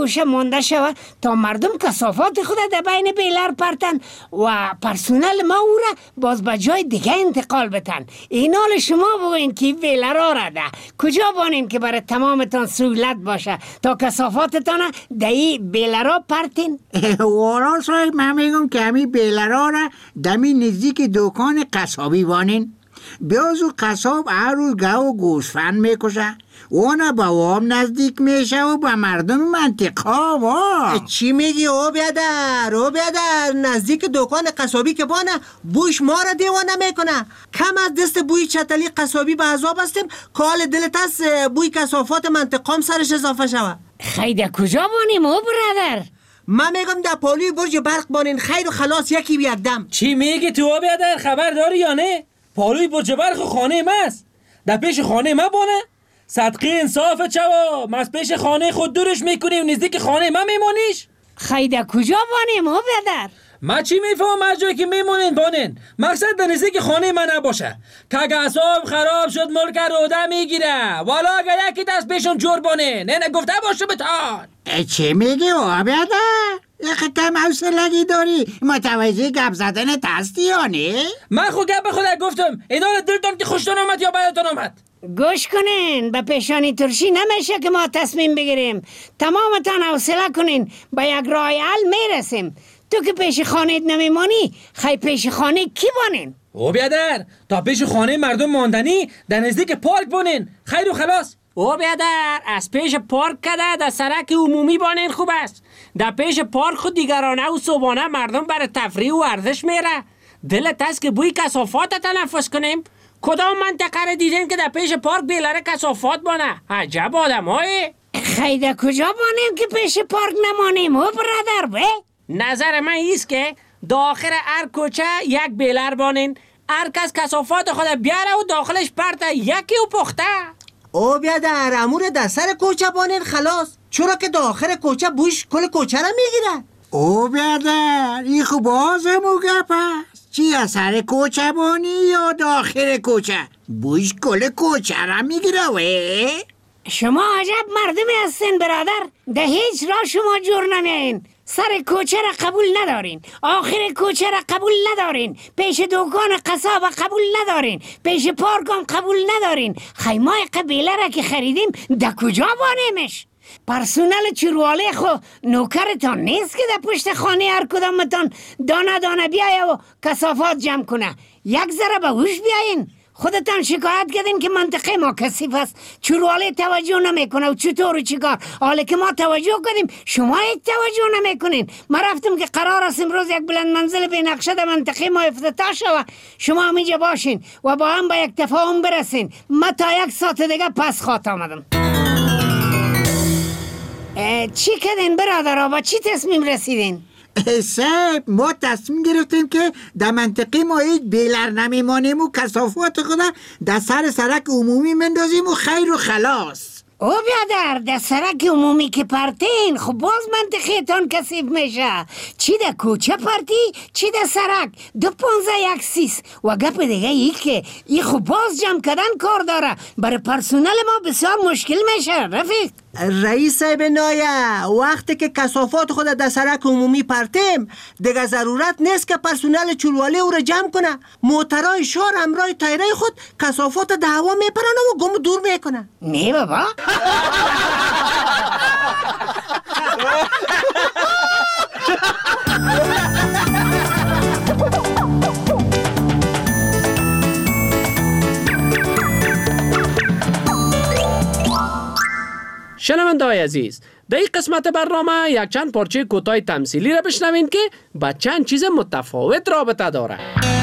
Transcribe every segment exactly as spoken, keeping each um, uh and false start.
گوشه مانده شود تا مردم کثافات خود در بین بیلر پرتن و پرسونل ما او را باز به جای دیگه انتقال بتن. این حال شما بگوین که بیلر ها را ده کجا بانین که برای تمامتان سهولت باشه تا کثافاتتان در این بیلر ها پرتین؟ وارا صاحب من میگم که همین بیلر ها را دمی نزدیک دکان قصابی بانین. بیازو قصاب هر روز گه و گوسفند میکشه، اونا با وام نزدیک میشه و با مردم منطقه وا. چی میگی او بیادر؟ او بیادر نزدیک دکان قصابی که بانه بوش ما را دیوانه میکنه. کم از دست بوی چتلی قصابی به عذاب هستیم که حال دلت هست بوی کثافات منطقام سرش اضافه شوه. خیلی کجا بانیم او برادر؟ من میگم در پالوی برج برق بانین، خیر و خلاص یکی بیادم. چی میگی تو او بیادر؟ خبر داری یا نه؟ پالوی برج برق خانه ماست، در پیش خانه ما بانه. صدقه انصاف چوا ما از پیش خانه خود دورش میکنیم نزدیک خانه ما میمونیش. خیلی کجا بانیم او بیادر؟ ما چی میفهم از جایی که میمونین بانین، مقصد در نزدیک خانه من نباشه که اگه اعصاب خراب شد ملک روده میگیره، والا اگه یکی دست پیشون جور بانین نه گفته باشه بتان. چه میگی او بیادر؟ یه کم حوصلگی داری متوجه گپ زدن هستی یا نه؟ من خود گپ به خودت گفتم، اینا رو دلتون که خوشتون آمد یا بدتون آمد. گوش کنین، به پیشانی ترشی نمیشه که ما تصمیم بگیریم. تمامتان حوصله کنین، به یک راه حل میرسیم. تو که پیش خانه نمیمانی، خی پیش خانه کی بانین؟ او بیادر تا پیش خانه مردم ماندنی در نزدیک پارک بانین، خیر و خلاص. او بیادر از پیش پارک کده در سرک عمومی بانین خوب است. در پیش پارک خود دیگرانه و صبحانه مردم برای تفریح و ورزش میره. دلت هست که بوی کثافات تنفس کنیم؟ کدام منطقه را دیدین که در پیش پارک بیلر کثافات بانه؟ عجب آدم های. خیلی کجا بانیم که پیش پارک نمانیم او برادر به؟ نظر من ایست که داخل هر کوچه یک بیلر بانین، هر کس کثافات خود بیاره و داخلش پرته یکی و پخته. او بیادر امور در سر کوچه بانین خلاص، چرا که داخل کوچه بوش کل کوچه را میگیره. او بیادر این خوب آزمو گپ هست، چی از سر کوچه بانی یا داخل کوچه؟ بوش کل کوچه را میگیره وی؟ شما عجب مردمی هستین برادر، ده هیچ راه شما جور نمیایین. سر کوچه را قبول ندارین، آخر کوچه را قبول ندارین، پیش دکان قصاب قبول ندارین، پیش پارک هم قبول ندارین. خیمای قبیله را که خریدیم ده کجا بانیمش؟ پرسونل چرواله خو نوکرتان نیست که در پشت خانه هر کدامتان دانه دانه بیایه و کثافات جمع کنه؟ یک ذره به هوش بیاین. خودتان شکایت کردین که منطقه ما کثیف است، چرواله توجه نمیکنه و چطور و چیکار. حالا که ما توجه کردیم شما هیچ توجه نمیکنین. ما رفتم که قرار است امروز یک بلند منزل به نقشه در منطقه ما افتتاح شود، شما همینجا باشین و با هم به یک تفاهم برسین. ما تا یک ساعت دیگه پس خواهد آمدم. چی کردین برادرها؟ با چی تصمیم رسیدین؟ صاحب ما تصمیم گرفتیم که در منطقه ما هیچ بیلر نمیمانیم و کثافات خود در سر سرک عمومی مندازیم و خیر و خلاص. او بیادر در سرک عمومی که پرتین خب باز منطقه تان کثیف میشه. چی در کوچه پرتی چی در سرک، دو پونزه یک سیس. و گپ دیگه ای که ای خب باز جمع کردن کار داره، برای پرسونل ما بسیار مشکل میشه. رفیق رئیس صاحب نایه، وقتی که کثافات خود در سرک عمومی پرتیم دیگه ضرورت نیست که پرسونل چلواله او را جمع کنه. موترهای شهر همراه تایره خود کثافات در هوا میپرن و گم دور میکنه. نه بابا. شنونده‌های عزیز، در این قسمت برنامه یک چند پارچه کوتاه تمثیلی را بشنوین که با چند چیز متفاوت رابطه داره.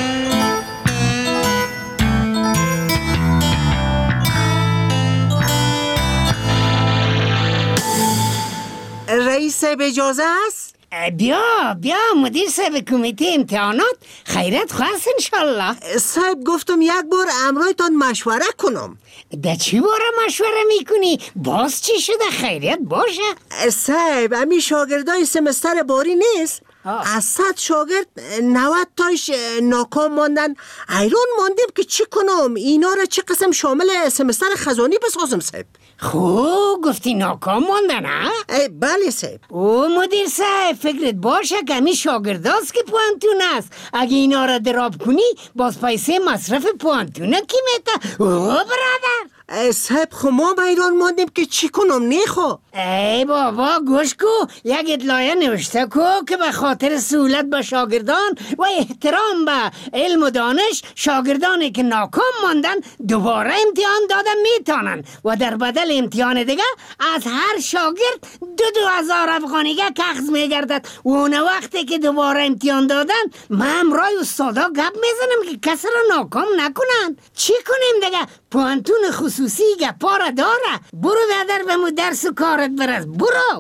رئیس صاحب اجازه است؟ بیا بیا مدیر صاحب کمیته امتحانات، خیرت خواست انشالله. صاحب گفتم یک بار امرایتان مشوره کنم. ده چی باره مشوره میکنی؟ باز چی شده؟ خیریت باشه؟ صاحب امی شاگردای سمستر باری نیست؟ آه. از صد شاگرد نود تایش ناکام ماندن. ایران ماندیم که چی کنم؟ اینا را چه قسم شامل سمستر خزانی بسازم صاحب؟ خوب گفتی ناکام مونده نه؟ ای بله صاحب. او مدیر صاحب فکرت باشه که همین شاگرداست که پوانتون است. اگه اینا را دراب کنی باز پیسه مصرف پوانتونه کی میته؟ او برادر ای صاحب خو ما بیران ماندیم که چی کنم نیخو. ای بابا گوش کو، یک اطلاعیه نوشته کو که به خاطر سهولت به شاگردان و احترام به علم و دانش، شاگردانی که ناکام ماندن دوباره امتحان دادن میتونن و در بدل امتحان دیگه از هر شاگرد دو دو هزار افغانیگه کخز میگردد و اون وقتی که دوباره امتحان دادن من امرای استادا گپ میزنم که کسی را ناکام نکنن. چی کنیم دیگه؟ پوانتون خصوصی گپا را داره. برو دادر به مو درس و کارت برس، برو.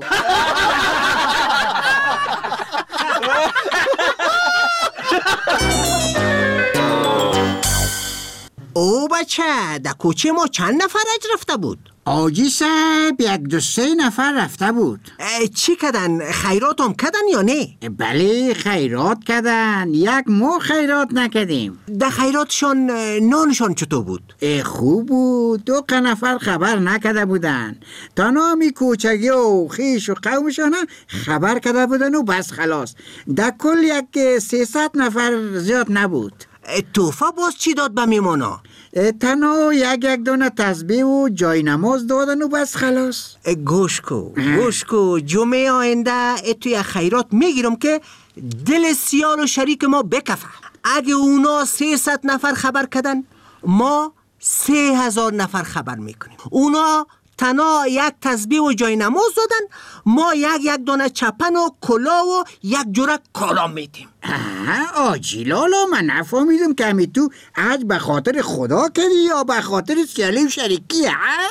او بچه در کوچه ما چند نفر اج رفته بود؟ آجی صاحب یک دو سه نفر رفته بود. چی کدن؟ خیرات هم کدن یا نه؟ بله خیرات کدن، یک مو خیرات نکدیم. در خیراتشان نانشان چطور بود؟ خوب بود، دو نفر خبر نکده بودن. تا نامی کوچگی و خیش و قومشان خبر کده بودن و بس خلاص. در کل یک سیصد نفر زیاد نبود. توفه باز چی داد به میمانا؟ تنها یک یک دونه تسبیح و جای نماز دادن و بس خلاص. گوش کو گوش کو جمعه آینده توی خیرات میگیرم که دل سیال و شریک ما بکفه. اگه اونا سیصد نفر خبر کدن ما سه هزار نفر خبر میکنیم. اونا تنها یک تسبیح و جای نماز دادن، ما یک یک دانه چپن و کلا و یک جوره کالا میدیم. آجی لالا من نفهمیدم که همی تو عج به خاطر خدا کردی یا به خاطر سیالی و شریکی ها؟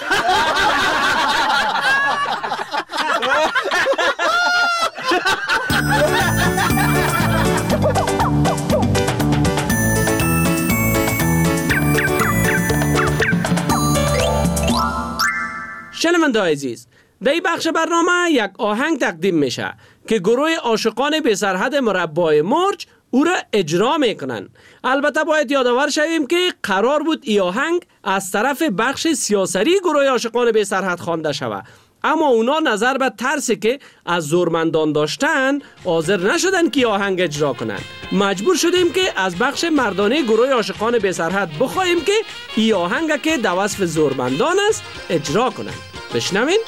شنونده عزیز، در این بخش برنامه یک آهنگ تقدیم میشه که گروه عاشقان بی سرحد مربای مرج او را اجرا میکنن. البته باید یادآور شویم که قرار بود این آهنگ از طرف بخش سیاسری گروه عاشقان بی سرحد خوانده شود، اما اونا نظر به ترسی که از زورمندان داشتن حاضر نشدن که آهنگ اجرا کنن. مجبور شدیم که از بخش مردانه گروه عاشقان بی سرحد بخواهیم که این آهنگ که در وصف زورمندان است اجرا کنن. بشنوین.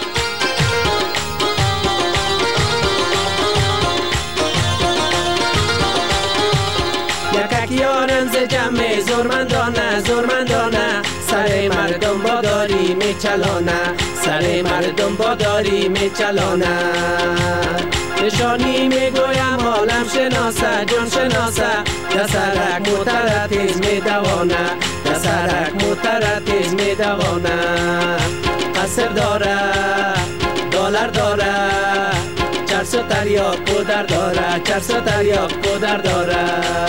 یکیارن ز جمع زورمندانه زورمندانه، سر مردم با داری میچلانه، سر مردم با داری میچلانه. نشانی میگویم عالم شناسه جان شناسه، دسرک موتر تیز میدوانه، دسرک موتر تیز میدوانه. قصر داره دلار داره، چرسو تریاک پودر داره، چرسو تریاک پودر داره.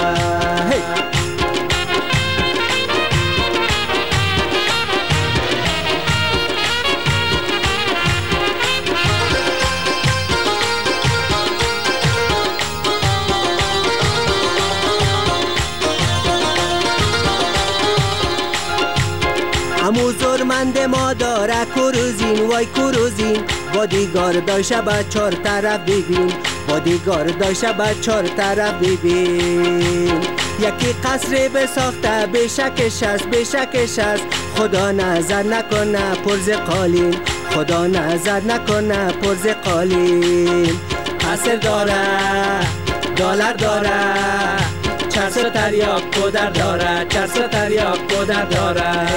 همو زورمند ما داره کروزین وای کروزین، بادیگار داشته با چار طرف ببین، بادیگار داشته با چار طرف ببین. یکی قصر بساخته بشکش است بشکش است، خدا نظر نکنه پرز قالین، خدا نظر نکنه پرز قالین. قصر داره دلار داره، چرسو تریاک پودر داره، چرسو تریاک پودر داره.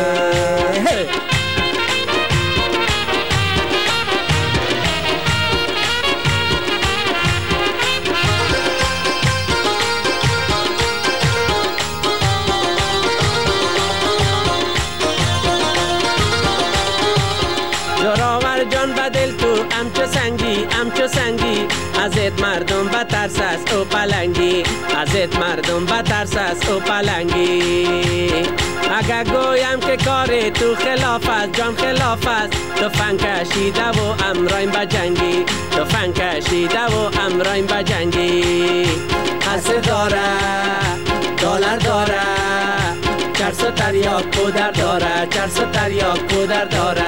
جوراور جان به دل تو امچو سنگی امچو سنگی، ازت مردم به ترس است او پلنگی، ازت مردم به ترس است او پلنگی. اگر گویم که کار تو خلاف است جان خلاف است، تو فن کشیده و امرایم بجنگی، تو فن کشیده و امرایم بجنگی. قصر داره دلار داره، چرسو تریاک تریاک پودر داره، چرس تریاک پودر داره.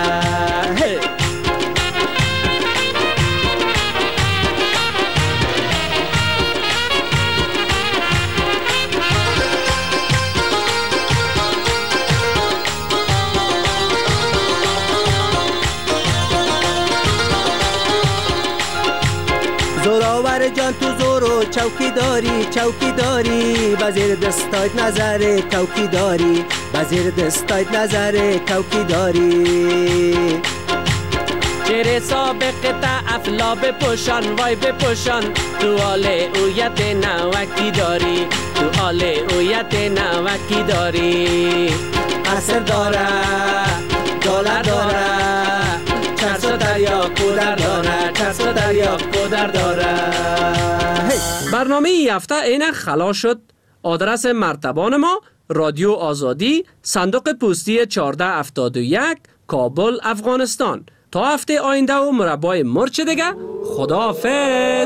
زوراور جان تو زورو چوکی داری چوکی داری وزیر دستایت نظر کوکی داری وزیر دستایت نظر کوکی داری. چهره سابقه تا افلا بپوشان وای بپوشان تو حال اویت نوکی داری تو حال اویت نوکی داری. قصر داره دلار داره چرس و تریاک پودر داره چرس و تریاک پودر داره. برنامه ای هفته اینک خلاص شد. آدرس مرتبان ما رادیو آزادی صندوق پستی چهارده هفتاد و یک کابل افغانستان. تا هفته آینده و مربای مرچ دیگه خداحافظ.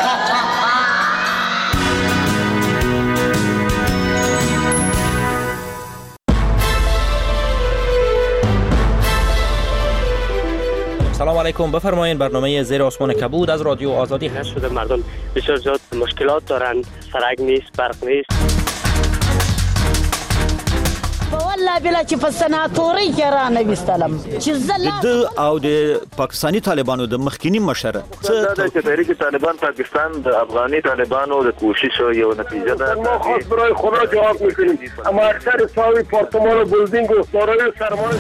سلام علیکم، بفرمایید. برنامه زیر آسمان کبود از رادیو آزادی هست. شده مردم بسیار زیاد مشکلات دارند، سرک نیست، برق نیست. والله بلا چې په سناتوري کې را نه وستلم چې زلا د او د پاکستاني طالبانو د مخکینی مشر څه د تحریک طالبان پاکستان د افغاني طالبانو د کوشش یو نتیجه ده. ما خاص برای خدا جواب میکنیم، اما اکثر ساوی پارتمان و بلدینگ و سارای سرمایه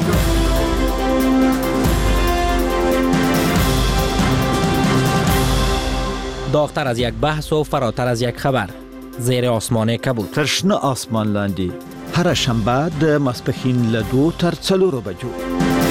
داغتر از یک بحث و فراتر از یک خبر. زیر آسمان کبود. ترشنه آسمان لاندی هر شنبه د ماسپښین له دوه تر څلورو بجو.